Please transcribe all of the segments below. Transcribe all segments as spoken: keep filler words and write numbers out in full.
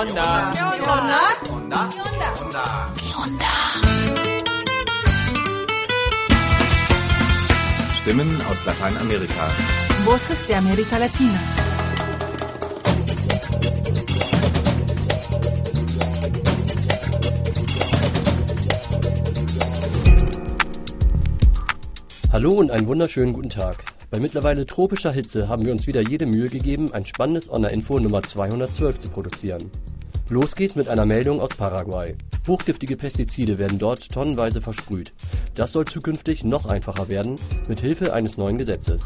onda? ¿Qué onda? onda? ¿Qué onda? ¿Qué onda? Stimmen aus Lateinamerika. Voces de América Latina. Hallo und einen wunderschönen guten Tag. Bei mittlerweile tropischer Hitze haben wir uns wieder jede Mühe gegeben, ein spannendes Honor-Info Nummer zweihundertzwölf zu produzieren. Los geht's mit einer Meldung aus Paraguay. Hochgiftige Pestizide werden dort tonnenweise versprüht. Das soll zukünftig noch einfacher werden, mit Hilfe eines neuen Gesetzes.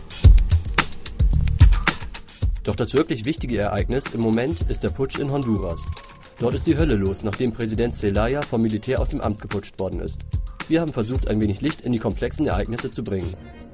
Doch das wirklich wichtige Ereignis im Moment ist der Putsch in Honduras. Dort ist die Hölle los, nachdem Präsident Zelaya vom Militär aus dem Amt geputscht worden ist. Wir haben versucht, ein wenig Licht in die komplexen Ereignisse zu bringen.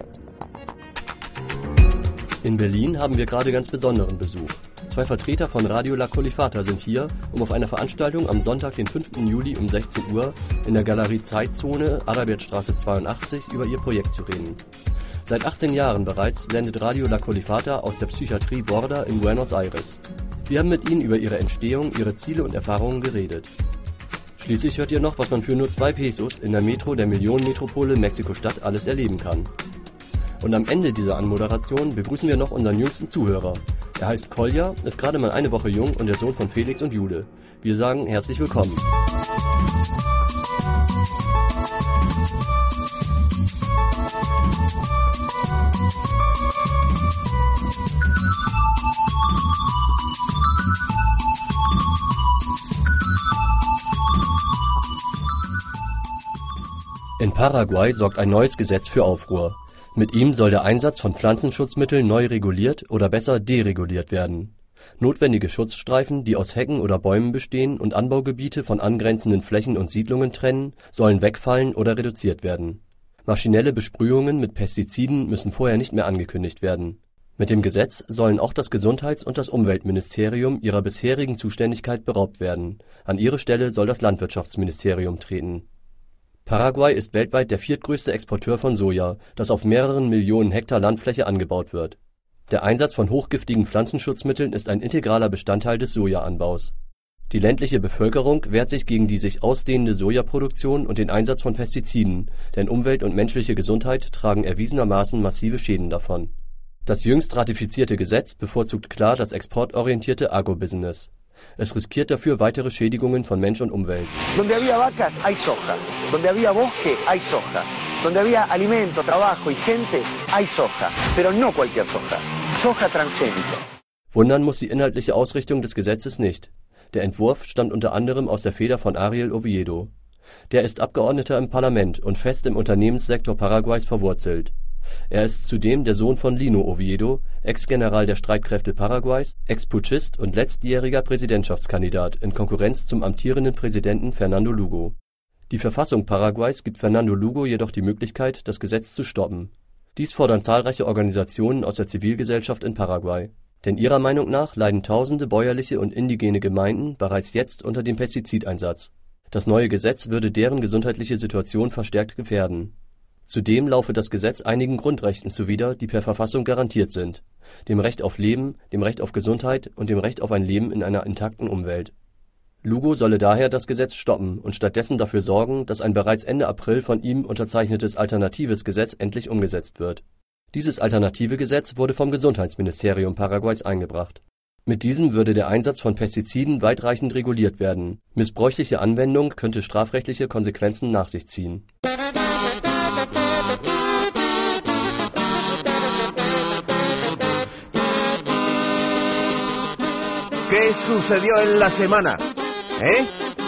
In Berlin haben wir gerade ganz besonderen Besuch. Zwei Vertreter von Radio La Colifata sind hier, um auf einer Veranstaltung am Sonntag, den fünften Juli um sechzehn Uhr in der Galerie Zeitzone, Adalbertstraße zweiundachtzig, über ihr Projekt zu reden. Seit achtzehn Jahren bereits sendet Radio La Colifata aus der Psychiatrie Borda in Buenos Aires. Wir haben mit ihnen über ihre Entstehung, ihre Ziele und Erfahrungen geredet. Schließlich hört ihr noch, was man für nur zwei Pesos in der Metro der Millionenmetropole Mexiko-Stadt alles erleben kann. Und am Ende dieser Anmoderation begrüßen wir noch unseren jüngsten Zuhörer. Er heißt Kolja, ist gerade mal eine Woche jung und der Sohn von Felix und Jule. Wir sagen herzlich willkommen. In Paraguay sorgt ein neues Gesetz für Aufruhr. Mit ihm soll der Einsatz von Pflanzenschutzmitteln neu reguliert oder besser dereguliert werden. Notwendige Schutzstreifen, die aus Hecken oder Bäumen bestehen und Anbaugebiete von angrenzenden Flächen und Siedlungen trennen, sollen wegfallen oder reduziert werden. Maschinelle Besprühungen mit Pestiziden müssen vorher nicht mehr angekündigt werden. Mit dem Gesetz sollen auch das Gesundheits- und das Umweltministerium ihrer bisherigen Zuständigkeit beraubt werden. An ihre Stelle soll das Landwirtschaftsministerium treten. Paraguay ist weltweit der viertgrößte Exporteur von Soja, das auf mehreren Millionen Hektar Landfläche angebaut wird. Der Einsatz von hochgiftigen Pflanzenschutzmitteln ist ein integraler Bestandteil des Sojaanbaus. Die ländliche Bevölkerung wehrt sich gegen die sich ausdehnende Sojaproduktion und den Einsatz von Pestiziden, denn Umwelt und menschliche Gesundheit tragen erwiesenermaßen massive Schäden davon. Das jüngst ratifizierte Gesetz bevorzugt klar das exportorientierte Agrobusiness. Es riskiert dafür weitere Schädigungen von Mensch und Umwelt. Donde había vacas hay soja, donde había bosque hay soja, donde había alimento, trabajo y gente hay soja, pero no cualquier soja, soja transgénica. Wundern muss die inhaltliche Ausrichtung des Gesetzes nicht. Der Entwurf stammt unter anderem aus der Feder von Ariel Oviedo. Der ist Abgeordneter im Parlament und fest im Unternehmenssektor Paraguays verwurzelt. Er ist zudem der Sohn von Lino Oviedo, Ex-General der Streitkräfte Paraguays, Ex-Putschist und letztjähriger Präsidentschaftskandidat in Konkurrenz zum amtierenden Präsidenten Fernando Lugo. Die Verfassung Paraguays gibt Fernando Lugo jedoch die Möglichkeit, das Gesetz zu stoppen. Dies fordern zahlreiche Organisationen aus der Zivilgesellschaft in Paraguay. Denn ihrer Meinung nach leiden tausende bäuerliche und indigene Gemeinden bereits jetzt unter dem Pestizideinsatz. Das neue Gesetz würde deren gesundheitliche Situation verstärkt gefährden. Zudem laufe das Gesetz einigen Grundrechten zuwider, die per Verfassung garantiert sind: dem Recht auf Leben, dem Recht auf Gesundheit und dem Recht auf ein Leben in einer intakten Umwelt. Lugo solle daher das Gesetz stoppen und stattdessen dafür sorgen, dass ein bereits Ende April von ihm unterzeichnetes alternatives Gesetz endlich umgesetzt wird. Dieses alternative Gesetz wurde vom Gesundheitsministerium Paraguays eingebracht. Mit diesem würde der Einsatz von Pestiziden weitreichend reguliert werden. Missbräuchliche Anwendung könnte strafrechtliche Konsequenzen nach sich ziehen. ¿Qué sucedió en la semana? ¿Eh?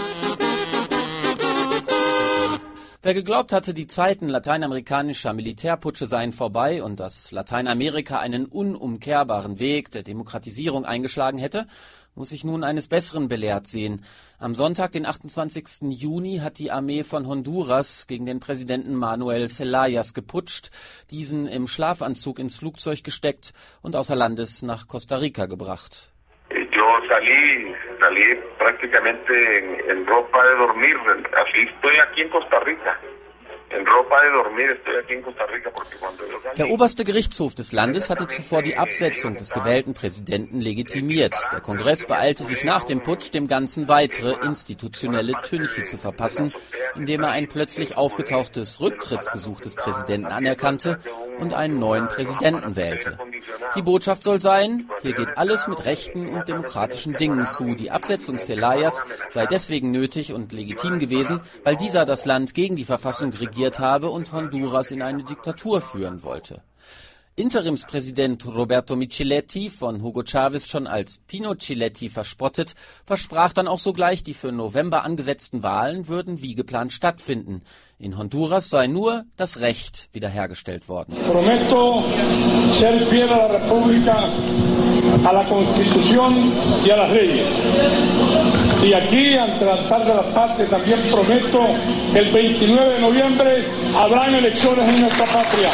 Wer geglaubt hatte, die Zeiten lateinamerikanischer Militärputsche seien vorbei und dass Lateinamerika einen unumkehrbaren Weg der Demokratisierung eingeschlagen hätte, muss sich nun eines Besseren belehrt sehen. Am Sonntag, den achtundzwanzigsten Juni, hat die Armee von Honduras gegen den Präsidenten Manuel Zelayas geputscht, diesen im Schlafanzug ins Flugzeug gesteckt und außer Landes nach Costa Rica gebracht. Yo salí, salí prácticamente en, en ropa de dormir, así estoy aquí en Costa Rica. Der oberste Gerichtshof des Landes hatte zuvor die Absetzung des gewählten Präsidenten legitimiert. Der Kongress beeilte sich nach dem Putsch, dem Ganzen weitere institutionelle Tünche zu verpassen, indem er ein plötzlich aufgetauchtes Rücktrittsgesuch des Präsidenten anerkannte und einen neuen Präsidenten wählte. Die Botschaft soll sein, hier geht alles mit rechten und demokratischen Dingen zu. Die Absetzung Zelayas sei deswegen nötig und legitim gewesen, weil dieser das Land gegen die Verfassung regiert habe und Honduras in eine Diktatur führen wollte. Interimspräsident Roberto Micheletti, von Hugo Chavez schon als Pinochiletti verspottet, versprach dann auch sogleich, die für November angesetzten Wahlen würden wie geplant stattfinden. In Honduras sei nur das Recht wiederhergestellt worden. Prometo ser fiel a la República, a la Constitución y a las leyes. Y aquí, ante el altar de la patria, también prometo que el veintinueve de noviembre habrán elecciones en nuestra patria.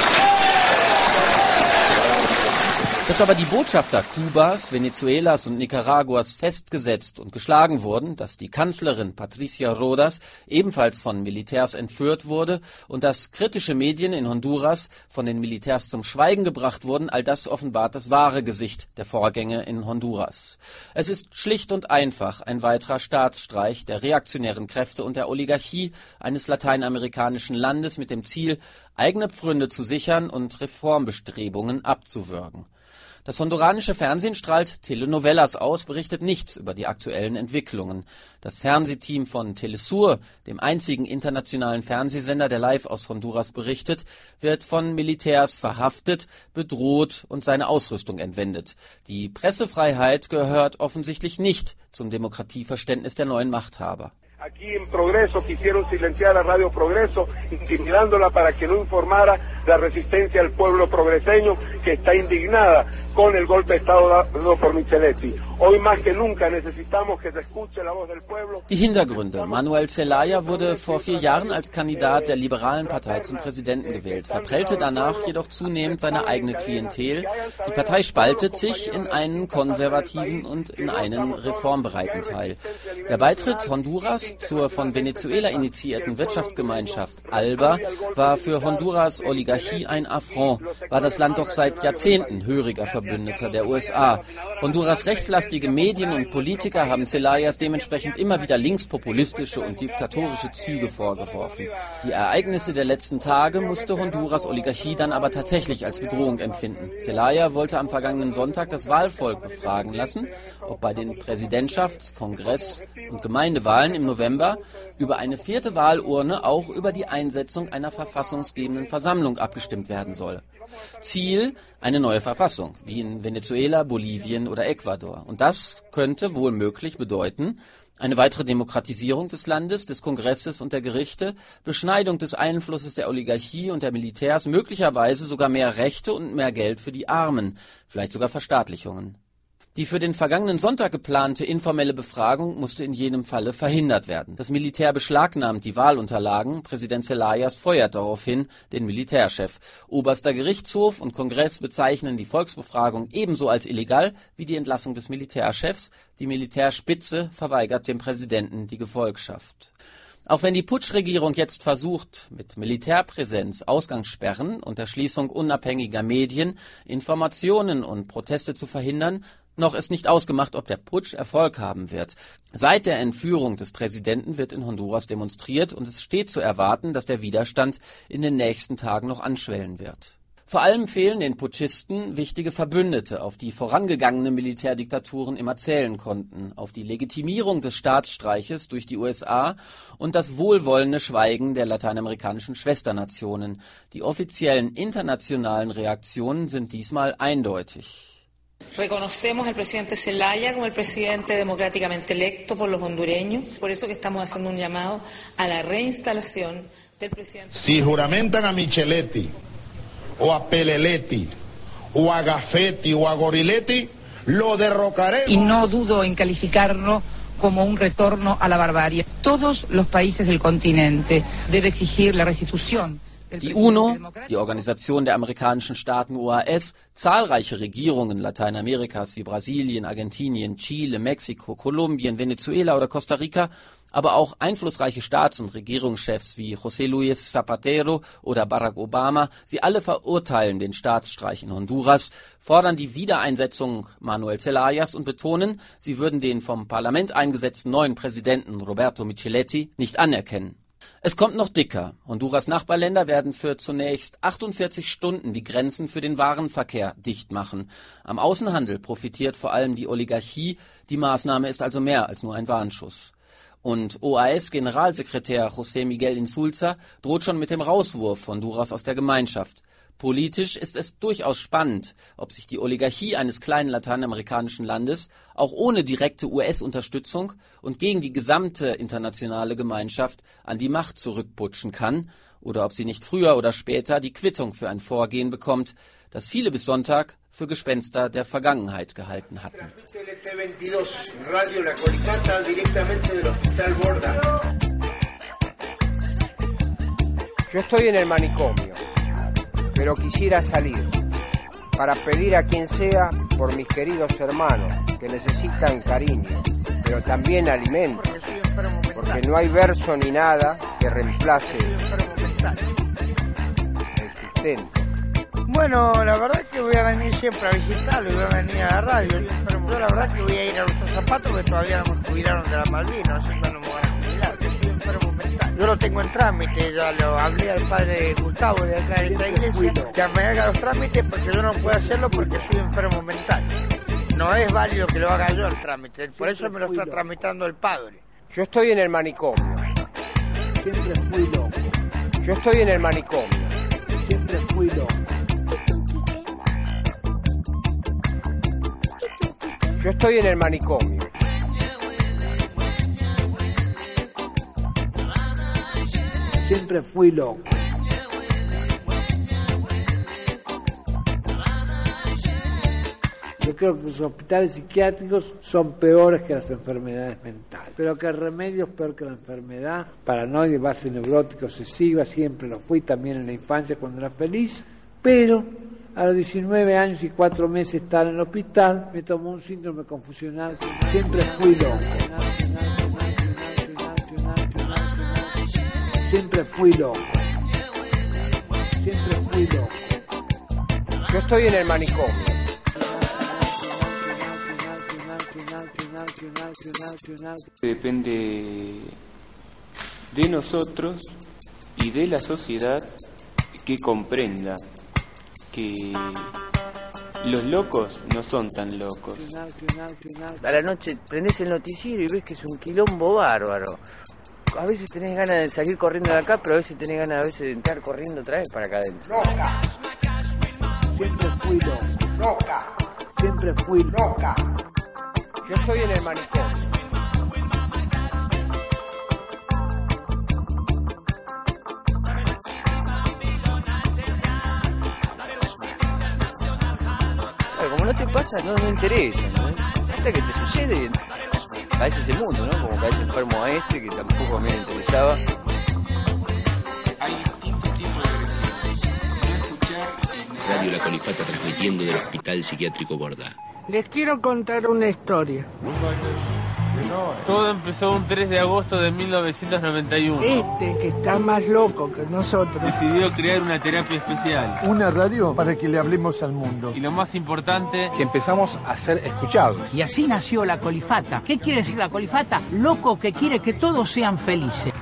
Dass aber die Botschafter Kubas, Venezuelas und Nicaraguas festgesetzt und geschlagen wurden, dass die Kanzlerin Patricia Rodas ebenfalls von Militärs entführt wurde und dass kritische Medien in Honduras von den Militärs zum Schweigen gebracht wurden, all das offenbart das wahre Gesicht der Vorgänge in Honduras. Es ist schlicht und einfach ein weiterer Staatsstreich der reaktionären Kräfte und der Oligarchie eines lateinamerikanischen Landes mit dem Ziel, eigene Pfründe zu sichern und Reformbestrebungen abzuwürgen. Das honduranische Fernsehen strahlt Telenovelas aus, berichtet nichts über die aktuellen Entwicklungen. Das Fernsehteam von Telesur, dem einzigen internationalen Fernsehsender, der live aus Honduras berichtet, wird von Militärs verhaftet, bedroht und seine Ausrüstung entwendet. Die Pressefreiheit gehört offensichtlich nicht zum Demokratieverständnis der neuen Machthaber. Aquí en Progreso quisieron silenciar a Radio Progreso, intimidándola para que no informara la resistencia al pueblo progreseño que está indignada con el golpe de Estado dado por Micheletti. Hoy más que nunca necesitamos que se escuche la voz del pueblo. Die Hintergründe. Manuel Zelaya wurde vor vier Jahren als Kandidat der liberalen Partei zum Präsidenten gewählt, verprellte danach jedoch zunehmend seine eigene Klientel. Die Partei spaltet sich in einen konservativen und in einen reformbereiten Teil. Der Beitritt Honduras zur von Venezuela initiierten Wirtschaftsgemeinschaft ALBA war für Honduras Oligarchie ein Affront, war das Land doch seit Jahrzehnten höriger Verbündeter der U S A. Honduras rechtslastige Medien und Politiker haben Zelayas dementsprechend immer wieder linkspopulistische und diktatorische Züge vorgeworfen. Die Ereignisse der letzten Tage musste Honduras Oligarchie dann aber tatsächlich als Bedrohung empfinden. Zelaya wollte am vergangenen Sonntag das Wahlvolk befragen lassen, ob bei den Präsidentschafts-, Kongress- und Gemeindewahlen im November über eine vierte Wahlurne auch über die Einsetzung einer verfassungsgebenden Versammlung abgestimmt werden soll. Ziel, eine neue Verfassung, wie in Venezuela, Bolivien oder Ecuador. Und das könnte wohl möglich bedeuten, eine weitere Demokratisierung des Landes, des Kongresses und der Gerichte, Beschneidung des Einflusses der Oligarchie und der Militärs, möglicherweise sogar mehr Rechte und mehr Geld für die Armen, vielleicht sogar Verstaatlichungen. Die für den vergangenen Sonntag geplante informelle Befragung musste in jedem Falle verhindert werden. Das Militär beschlagnahmt die Wahlunterlagen. Präsident Zelayas feuert daraufhin den Militärchef. Oberster Gerichtshof und Kongress bezeichnen die Volksbefragung ebenso als illegal wie die Entlassung des Militärchefs. Die Militärspitze verweigert dem Präsidenten die Gefolgschaft. Auch wenn die Putschregierung jetzt versucht, mit Militärpräsenz, Ausgangssperren und der Schließung unabhängiger Medien Informationen und Proteste zu verhindern, noch ist nicht ausgemacht, ob der Putsch Erfolg haben wird. Seit der Entführung des Präsidenten wird in Honduras demonstriert und es steht zu erwarten, dass der Widerstand in den nächsten Tagen noch anschwellen wird. Vor allem fehlen den Putschisten wichtige Verbündete, auf die vorangegangene Militärdiktaturen immer zählen konnten, auf die Legitimierung des Staatsstreiches durch die U S A und das wohlwollende Schweigen der lateinamerikanischen Schwesternationen. Die offiziellen internationalen Reaktionen sind diesmal eindeutig. Reconocemos al presidente Zelaya como el presidente democráticamente electo por los hondureños, por eso que estamos haciendo un llamado a la reinstalación del presidente. Si juramentan a Micheletti o a Peleletti o a Gaffetti o a Goriletti, lo derrocaremos. Y no dudo en calificarlo como un retorno a la barbarie. Todos los países del continente deben exigir la restitución. Die UNO, die Organisation der amerikanischen Staaten O A S, zahlreiche Regierungen Lateinamerikas wie Brasilien, Argentinien, Chile, Mexiko, Kolumbien, Venezuela oder Costa Rica, Aber auch einflussreiche Staats- und Regierungschefs wie José Luis Zapatero oder Barack Obama, sie alle verurteilen den Staatsstreich in Honduras, fordern die Wiedereinsetzung Manuel Zelayas und betonen, sie würden den vom Parlament eingesetzten neuen Präsidenten Roberto Micheletti nicht anerkennen. Es kommt noch dicker. Honduras Nachbarländer werden für zunächst achtundvierzig Stunden die Grenzen für den Warenverkehr dicht machen. Am Außenhandel profitiert vor allem die Oligarchie. Die Maßnahme ist also mehr als nur ein Warnschuss. Und O A S-Generalsekretär José Miguel Insulza droht schon mit dem Rauswurf Honduras aus der Gemeinschaft. Politisch ist es durchaus spannend, ob sich die Oligarchie eines kleinen lateinamerikanischen Landes auch ohne direkte U S-Unterstützung und gegen die gesamte internationale Gemeinschaft an die Macht zurückputschen kann, oder ob sie nicht früher oder später die Quittung für ein Vorgehen bekommt, das viele bis Sonntag für Gespenster der Vergangenheit gehalten hatten. Yo estoy en el manicomio, pero quisiera salir para pedir a quien sea por mis queridos hermanos que necesitan cariño, pero también alimento, porque no hay verso ni nada que reemplace el sustento. Bueno, la verdad que voy a venir siempre a visitarlo y voy a venir a la radio. Yo la verdad que voy a ir a nuestros zapatos porque todavía no me jubilaron de la Malvinas, así que no me van a jubilar. Yo soy enfermo mental. Yo lo tengo en trámite, ya lo hablé al padre Gustavo de acá de esta iglesia, que me haga los trámites porque yo no puedo hacerlo porque soy enfermo mental. No es válido que lo haga yo el trámite, por eso me lo está tramitando el padre. Yo estoy en el manicomio. Siempre fui loco. Yo estoy en el manicomio. Siempre fui loco. Yo estoy en el manicomio. Siempre fui loco. Yo creo que los hospitales psiquiátricos son peores que las enfermedades mentales, pero que el remedio es peor que la enfermedad. Paranoide, base neurótica, obsesiva, siempre lo fui también en la infancia cuando era feliz, pero a los diecinueve años y cuatro meses de estar en el hospital, me tomó un síndrome confusional. Siempre fui loco. Siempre fui loco. Siempre fui loco. Yo estoy en el manicomio. Depende de nosotros y de la sociedad que comprenda que los locos no son tan locos. A la noche prendés el noticiero y ves que es un quilombo bárbaro. A veces tenés ganas de salir corriendo de acá, pero a veces tenés ganas a veces de entrar corriendo otra vez para acá adentro. Loca. Siempre fui loca. Loca. Siempre fui loca. Yo estoy en el manicomio. Como no te pasa, no me interesa, ¿no? Hasta que te sucede, caes ese mundo, ¿no? Como caes enfermo a este, que tampoco a mí me interesaba. Hay distintos tipos de agresiones. Voy a escuchar... Radio La Colifata transmitiendo del Hospital Psiquiátrico Borda. Les quiero contar una historia. Todo empezó un tres de agosto de mil novecientos noventa y uno. Este, que está más loco que nosotros, decidió crear una terapia especial. Una radio para que le hablemos al mundo. Y lo más importante, que empezamos a ser escuchados. Y así nació La Colifata. ¿Qué quiere decir La Colifata? Loco que quiere que todos sean felices.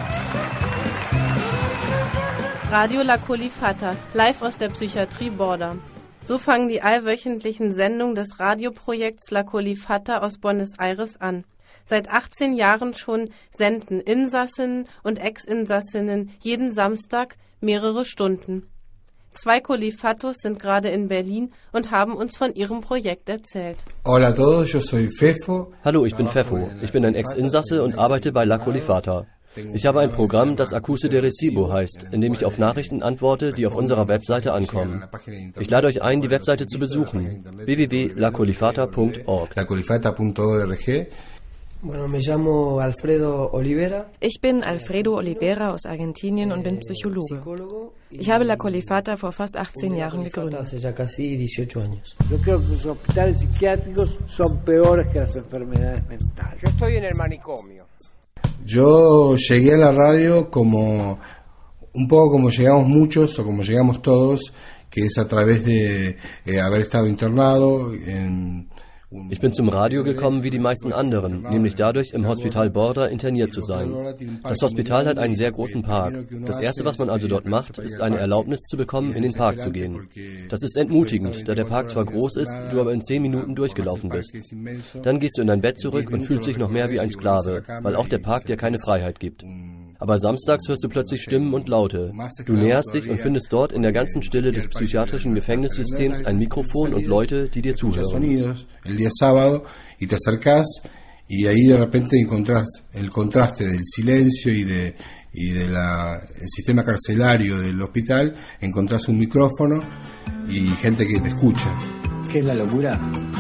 Radio La Colifata, live aus der Psychiatrie Borda. So fangen die allwöchentlichen Sendungen des Radioprojekts La Colifata aus Buenos Aires an. Seit achtzehn Jahren schon senden Insassinnen und Ex-Insassinnen jeden Samstag mehrere Stunden. Zwei Colifatos sind gerade in Berlin und haben uns von ihrem Projekt erzählt. Hola a todos, yo soy Fefo. Hallo, ich bin Fefo. Ich bin ein Ex-Insasse und arbeite bei La Colifata. Ich habe ein Programm, das Acuse de Recibo heißt, in dem ich auf Nachrichten antworte, die auf unserer Webseite ankommen. Ich lade euch ein, die Webseite zu besuchen, w w w punkt la colifata punkt org. la colifata punto org. Bueno, me llamo Alfredo Olivera. Ich bin Alfredo Olivera aus Argentinien und bin Psychologe. Ich habe La Colifata vor fast achtzehn Jahren gegründet. Hace ya casi dieciocho años. Yo creo que los hospitales psiquiátricos son peores que las enfermedades mentales. Yo estoy en el manicomio. Yo llegué a la radio como un poco como llegamos muchos o como llegamos todos, que es a través de eh, haber estado internado en. Ich bin zum Radio gekommen wie die meisten anderen, nämlich dadurch, im Hospital Borda interniert zu sein. Das Hospital hat einen sehr großen Park. Das Erste, was man also dort macht, ist eine Erlaubnis zu bekommen, in den Park zu gehen. Das ist entmutigend, da der Park zwar groß ist, du aber in zehn Minuten durchgelaufen bist. Dann gehst du in dein Bett zurück und fühlst dich noch mehr wie ein Sklave, weil auch der Park dir keine Freiheit gibt. Aber samstags hörst du plötzlich Stimmen und Laute. Du näherst dich und findest dort in der ganzen Stille des psychiatrischen Gefängnissystems ein Mikrofon und Leute, die dir zuhören. El día sábado y te acercás y ahí de repente encontrás el contraste del silencio y de y de la el sistema carcelario del hospital, encontrás un micrófono y gente que te escucha. ¿Qué es la locura?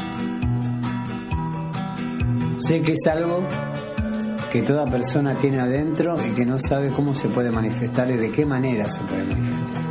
Sé que es algo que toda persona tiene adentro y que no sabe cómo se puede manifestar y de qué manera se puede manifestar.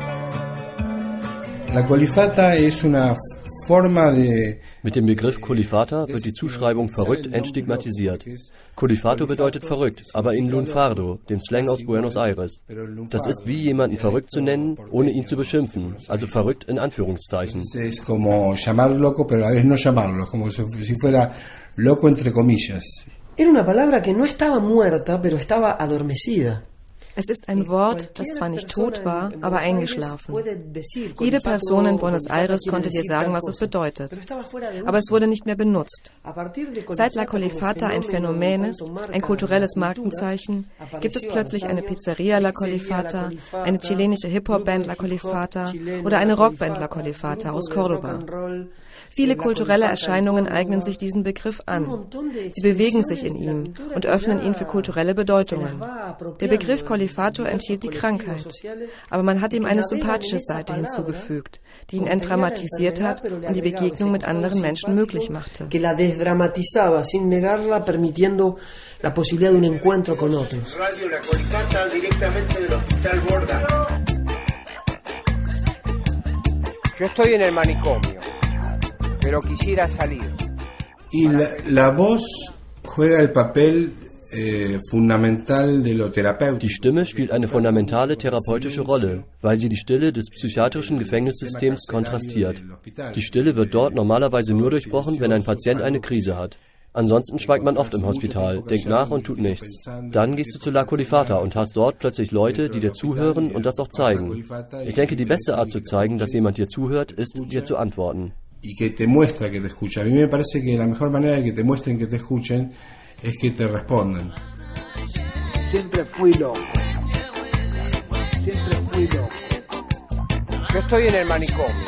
La colifata es una forma de. Mit dem Begriff Colifata wird die Zuschreibung verrückt entstigmatisiert. Colifato bedeutet verrückt, aber in Lunfardo, dem Slang aus Buenos Aires. Das ist wie jemanden verrückt zu nennen, ohne ihn zu beschimpfen, also verrückt in Anführungszeichen. Es como llamar loco, pero a la vez no llamarlo, como si fuera loco entre comillas. Era una palabra que no estaba muerta, pero estaba adormecida. Es ist ein Wort, das zwar nicht tot war, aber eingeschlafen. Jede Person in Buenos Aires konnte dir sagen, was es bedeutet. Aber es wurde nicht mehr benutzt. Seit La Colifata ein Phänomen ist, ein kulturelles Markenzeichen, gibt es plötzlich eine Pizzeria La Colifata, eine chilenische Hip-Hop-Band La Colifata oder eine Rockband La Colifata aus Córdoba. Viele kulturelle Erscheinungen eignen sich diesen Begriff an. Sie bewegen sich in ihm und öffnen ihn für kulturelle Bedeutungen. Der Begriff Colifato enthielt die Krankheit, aber man hat ihm eine sympathische Seite hinzugefügt, die ihn entdramatisiert hat und die Begegnung mit anderen Menschen möglich machte. Yo estoy en el manicomio, pero quisiera salir. Y la, la voz juega el papel eh, fundamental de lo terapéutico. Die Stimme spielt eine fundamentale therapeutische Rolle, weil sie die Stille des psychiatrischen Gefängnissystems kontrastiert. Die Stille wird dort normalerweise nur durchbrochen, wenn ein Patient eine Krise hat. Ansonsten schweigt man oft im Hospital, denkt nach und tut nichts. Dann gehst du zu La Colifata und hast dort plötzlich Leute, die dir zuhören und das auch zeigen. Ich denke, die beste Art zu zeigen, dass jemand dir zuhört, ist, dir zu antworten. Y que te muestra que te escucha. A mí me parece que la mejor manera de que te muestren que te escuchen es que te respondan. Siempre fui loco. Siempre fui loco. Yo estoy en el manicomio.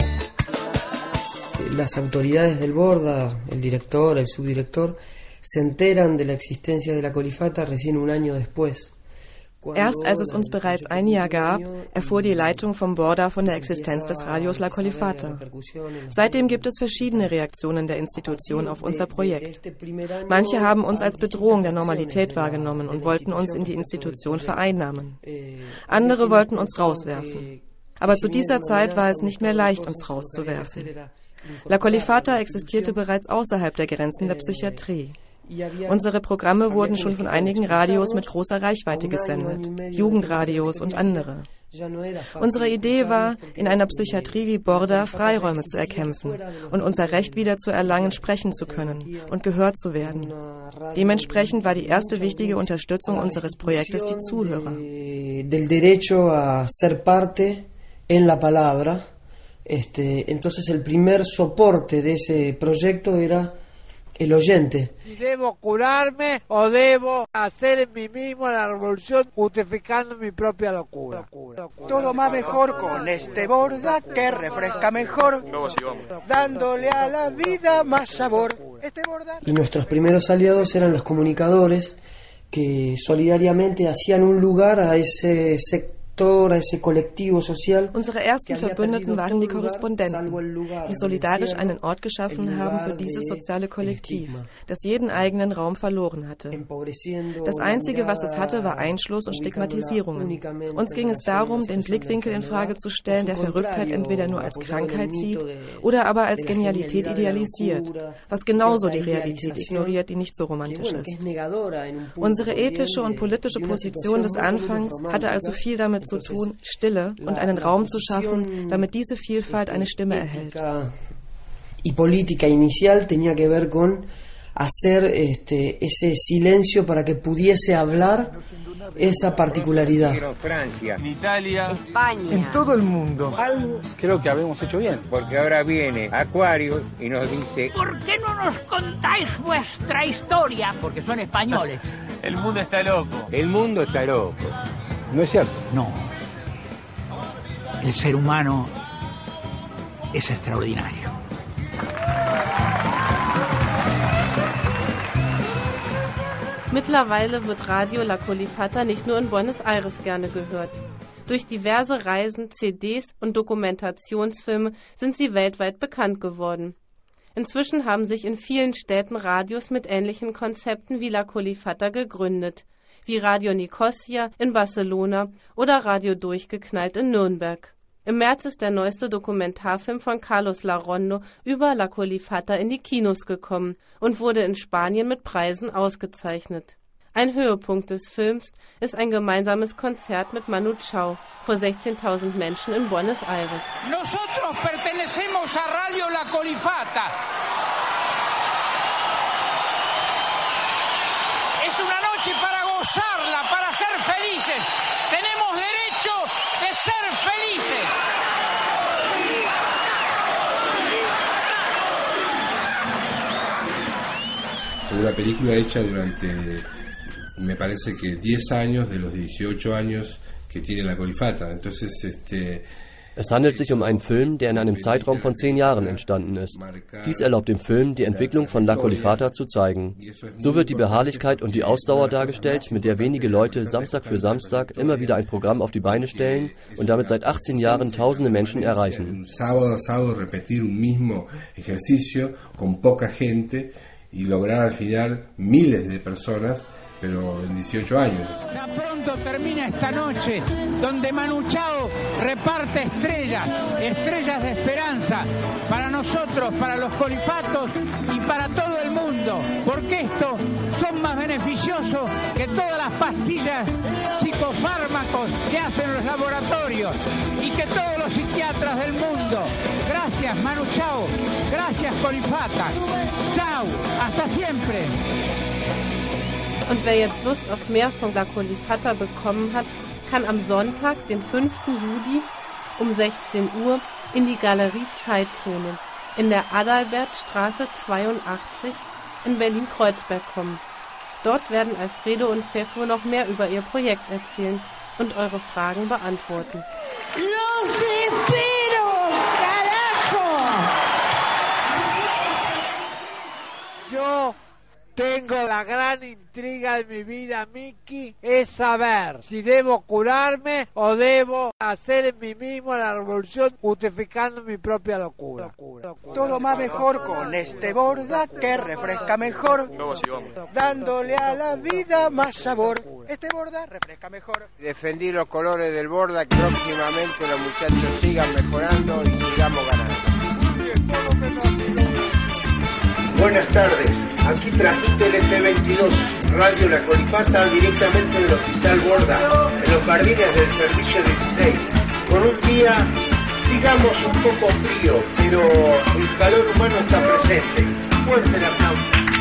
Las autoridades del Borda, el director, el subdirector, se enteran de la existencia de la Colifata recién un año después. Erst als es uns bereits ein Jahr gab, erfuhr die Leitung vom Borda von der Existenz des Radios La Colifata. Seitdem gibt es verschiedene Reaktionen der Institution auf unser Projekt. Manche haben uns als Bedrohung der Normalität wahrgenommen und wollten uns in die Institution vereinnahmen. Andere wollten uns rauswerfen. Aber zu dieser Zeit war es nicht mehr leicht, uns rauszuwerfen. La Colifata existierte bereits außerhalb der Grenzen der Psychiatrie. Unsere Programme wurden schon von einigen Radios mit großer Reichweite gesendet, Jugendradios und andere. Unsere Idee war, in einer Psychiatrie wie Borda Freiräume zu erkämpfen und unser Recht wieder zu erlangen, sprechen zu können und gehört zu werden. Dementsprechend war die erste wichtige Unterstützung unseres Projektes die Zuhörer. Del derecho a ser parte en la palabra. Este, entonces el primer soporte de ese proyecto era el oyente. Si debo curarme o debo hacer en mí mismo la revolución justificando mi propia locura. Todo más mejor con este Borda que refresca mejor, dándole a la vida más sabor. Este Borda... Y nuestros primeros aliados eran los comunicadores que solidariamente hacían un lugar a ese sector Unsere ersten Verbündeten waren die Korrespondenten, die solidarisch einen Ort geschaffen haben für dieses soziale Kollektiv, das jeden eigenen Raum verloren hatte. Das Einzige, was es hatte, war Einschluss und Stigmatisierungen. Uns ging es darum, den Blickwinkel in Frage zu stellen, der Verrücktheit entweder nur als Krankheit sieht oder aber als Genialität idealisiert, was genauso die Realität ignoriert, die nicht so romantisch ist. Unsere ethische und politische Position des Anfangs hatte also viel damit zu tun, Stille und einen Raum zu schaffen, damit diese Vielfalt eine Stimme erhält. Y política inicial tenía que ver con hacer este, ese silencio para que pudiese hablar esa particularidad. En Italia, España, en todo el mundo. Algo creo que habíamos hecho bien, porque ahora viene Aquarius y nos dice: ¿por qué no nos contáis vuestra historia? Porque son españoles. El mundo está loco. El mundo está loco. ¿No es cierto? No. El ser humano es extraordinario. Mittlerweile wird Radio La Colifata nicht nur in Buenos Aires gerne gehört. Durch diverse Reisen, C Ds und Dokumentationsfilme sind sie weltweit bekannt geworden. Inzwischen haben sich in vielen Städten Radios mit ähnlichen Konzepten wie La Colifata gegründet, wie Radio Nicosia in Barcelona oder Radio Durchgeknallt in Nürnberg. Im März ist der neueste Dokumentarfilm von Carlos Larrondo über La Colifata in die Kinos gekommen und wurde in Spanien mit Preisen ausgezeichnet. Ein Höhepunkt des Films ist ein gemeinsames Konzert mit Manu Chao vor sechzehntausend Menschen in Buenos Aires. Nosotros pertenecemos a Radio La Colifata. Es una noche para gozarla, para ser felices. Tenemos derecho de ser felices. Una película hecha durante, me parece que diez años de los dieciocho años que tiene La Colifata. Entonces, este, es handelt sich um einen Film, der in einem Zeitraum von zehn Jahren entstanden ist. Dies erlaubt dem Film, die Entwicklung von La Colifata zu zeigen. So wird die Beharrlichkeit und die Ausdauer dargestellt, mit der wenige Leute Samstag für Samstag immer wieder ein Programm auf die Beine stellen und damit seit achtzehn Jahren tausende Menschen erreichen. Sábado a sábado repetir un mismo ejercicio con poca gente y lograr al final miles de personas, pero en dieciocho años. Ya pronto termina esta noche donde Manu Chao reparte estrellas, estrellas de esperanza para nosotros, para los colifatos y para todo el mundo, porque estos son más beneficiosos que todas las pastillas psicofármacos que hacen los laboratorios y que todos los psiquiatras del mundo. Gracias Manu Chao, gracias Colifata. Chao, hasta siempre. Und wer jetzt Lust auf mehr von La Colifata bekommen hat, kann am Sonntag, den fünften Juli um sechzehn Uhr in die Galerie Zeitzone in der Adalbertstraße zweiundachtzig in Berlin-Kreuzberg kommen. Dort werden Alfredo und Fefo noch mehr über ihr Projekt erzählen und eure Fragen beantworten. ¡Los espero, carajo! Yo tengo la gran intriga de mi vida, Miki, es saber si debo curarme o debo hacer en mí mismo la revolución justificando mi propia locura. locura, locura. Todo más mejor con este Borda que refresca mejor, dándole a la vida más sabor. Este Borda refresca mejor. Defendí los colores del Borda, que próximamente los muchachos sigan mejorando y sigamos ganando. Buenas tardes, aquí transmite el F veintidós, Radio La Colifata, directamente del Hospital Borda, en los jardines del Servicio dieciséis, con un día, digamos, un poco frío, pero el calor humano está presente. Fuerte el aplauso.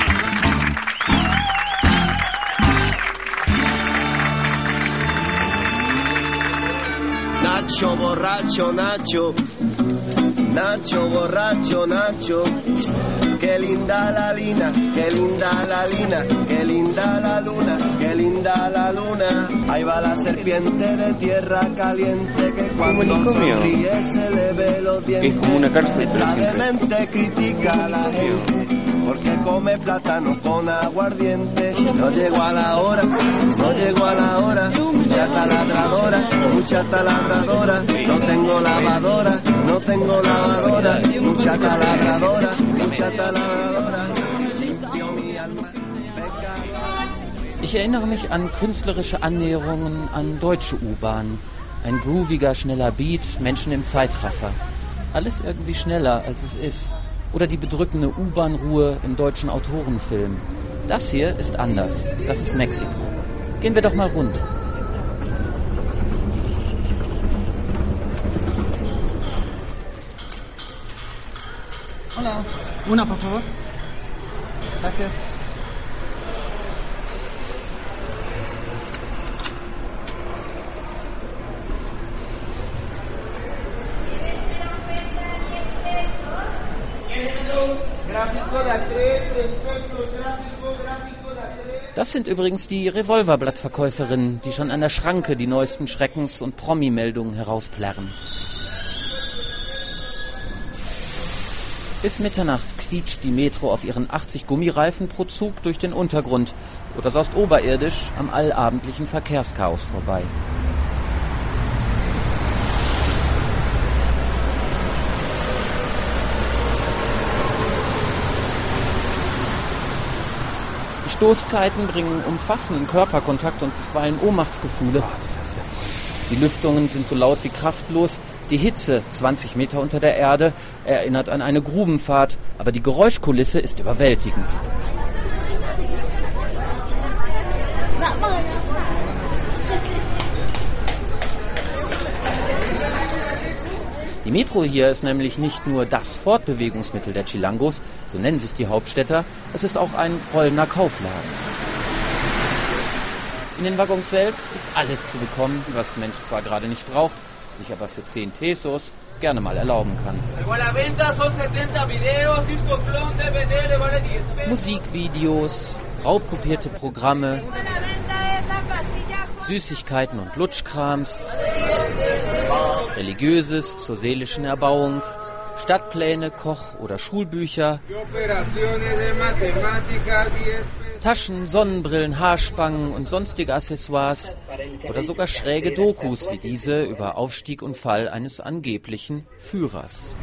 Nacho, borracho, Nacho, Nacho, borracho, Nacho. Qué linda la lina, qué linda la lina, qué linda la luna, qué linda la luna. Ahí va la serpiente de tierra caliente que cuando sonríe se le ve los dientes. Es como una cárcel, pero siempre. Critica a la gente. porque come plátano con aguardiente. No llego a la hora, no llego a la hora, muchacha ladradora, muchacha ladradora. No tengo lavadora, no tengo lavadora, muchacha ladradora, muchacha ladradora. Limpio mi alma. Ich erinnere mich an künstlerische Annäherungen an deutsche U-Bahn. Ein grooviger, schneller Beat, Menschen im Zeitraffer. Alles irgendwie schneller, als es ist. Oder die bedrückende U-Bahn-Ruhe im deutschen Autorenfilm. Das hier ist anders. Das ist Mexiko. Gehen wir doch mal runter. Hola. Una, por favor. Gracias. Das sind übrigens die Revolverblattverkäuferinnen, die schon an der Schranke die neuesten Schreckens- und Promi-Meldungen herausplärren. Bis Mitternacht quietscht die Metro auf ihren achtzig Gummireifen pro Zug durch den Untergrund oder saust oberirdisch am allabendlichen Verkehrschaos vorbei. Die Stoßzeiten bringen umfassenden Körperkontakt und bisweilen Ohnmachtsgefühle. Die Lüftungen sind so laut wie kraftlos. Die Hitze, zwanzig Meter unter der Erde, erinnert an eine Grubenfahrt. Aber die Geräuschkulisse ist überwältigend. Die Metro hier ist nämlich nicht nur das Fortbewegungsmittel der Chilangos, so nennen sich die Hauptstädter, es ist auch ein rollender Kaufladen. In den Waggons selbst ist alles zu bekommen, was der Mensch zwar gerade nicht braucht, sich aber für zehn Pesos gerne mal erlauben kann. Musikvideos, raubkopierte Programme, Süßigkeiten und Lutschkrams, Religiöses zur seelischen Erbauung, Stadtpläne, Koch- oder Schulbücher, Taschen, Sonnenbrillen, Haarspangen und sonstige Accessoires oder sogar schräge Dokus wie diese über Aufstieg und Fall eines angeblichen Führers.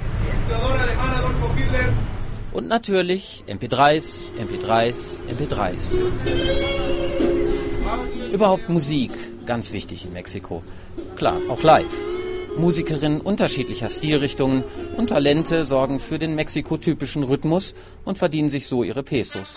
Und natürlich M P dreis, M P dreis, M P dreis. Überhaupt Musik, ganz wichtig in Mexiko. Klar, auch live. Musikerinnen unterschiedlicher Stilrichtungen und Talente sorgen für den mexikotypischen Rhythmus und verdienen sich so ihre Pesos.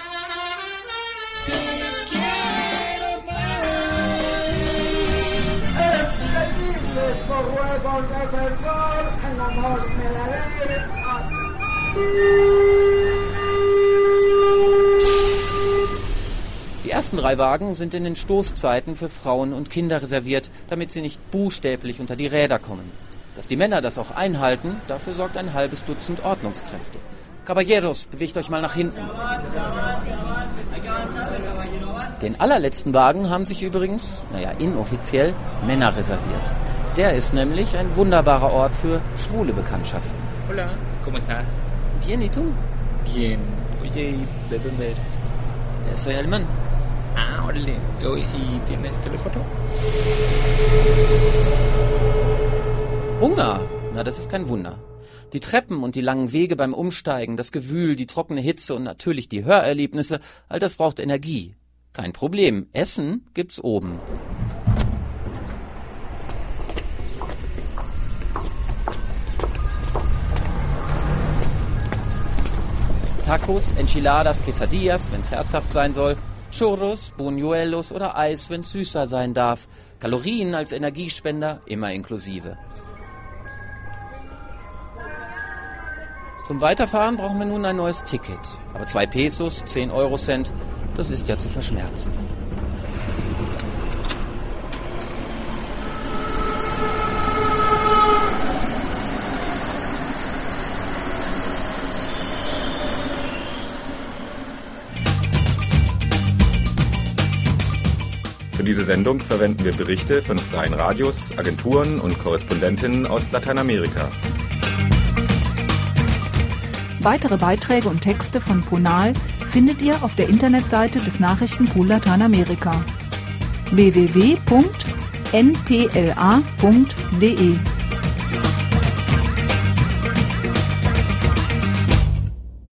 Die ersten drei Wagen sind in den Stoßzeiten für Frauen und Kinder reserviert, damit sie nicht buchstäblich unter die Räder kommen. Dass die Männer das auch einhalten, dafür sorgt ein halbes Dutzend Ordnungskräfte. Caballeros, bewegt euch mal nach hinten. Den allerletzten Wagen haben sich übrigens, naja, inoffiziell, Männer reserviert. Der ist nämlich ein wunderbarer Ort für schwule Bekanntschaften. Hola, ¿cómo estás? Bien, ¿y tú? Bien. Oye, ¿y de dónde eres? Eh, soy alemán. Ah, órale. ¿Y tienes teléfono? Hunger? Na, das ist kein Wunder. Die Treppen und die langen Wege beim Umsteigen, das Gewühl, die trockene Hitze und natürlich die Hörerlebnisse, all das braucht Energie. Kein Problem, Essen gibt's oben. Tacos, Enchiladas, Quesadillas, wenn's herzhaft sein soll, Churros, Buñuelos oder Eis, wenn's süßer sein darf. Kalorien als Energiespender immer inklusive. Zum Weiterfahren brauchen wir nun ein neues Ticket. Aber zwei Pesos, zehn Eurocent, das ist ja zu verschmerzen. Für diese Sendung verwenden wir Berichte von freien Radios, Agenturen und Korrespondentinnen aus Lateinamerika. Weitere Beiträge und Texte von Ponal findet ihr auf der Internetseite des Nachrichtenpool Lateinamerika w w w punkt n p l a punkt d e.